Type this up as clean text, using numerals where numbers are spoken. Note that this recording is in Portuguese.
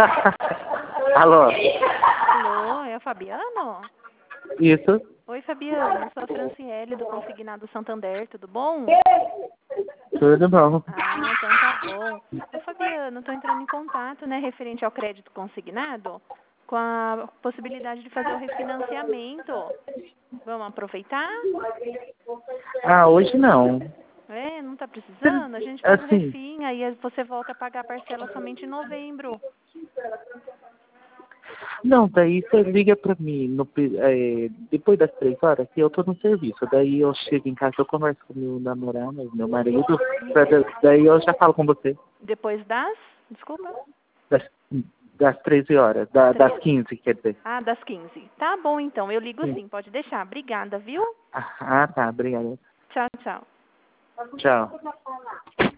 Alô? Alô, é o Fabiano? Isso? Oi, Fabiano, eu sou a Franciele do Consignado Santander, tudo bom? Tudo bom. Ah, então tá bom. Ô, Fabiano, estou entrando em contato, né, referente ao crédito consignado, com a possibilidade de fazer o refinanciamento. Vamos aproveitar? Ah, hoje não. É, não tá precisando? A gente faz o Assim, refim, aí você volta a pagar a parcela somente em novembro. não, daí você liga pra mim depois das 3 horas que eu tô no serviço. Daí eu chego em casa, eu converso com meu namorado, meu marido, daí eu já falo com você. Depois das? Desculpa? Das, das 13 horas, das 15, quer dizer. Ah, das 15. Tá bom, então. Eu ligo Sim. sim, pode deixar. Obrigada, viu? Ah, tá, obrigado. Tchau, tchau. Tchau.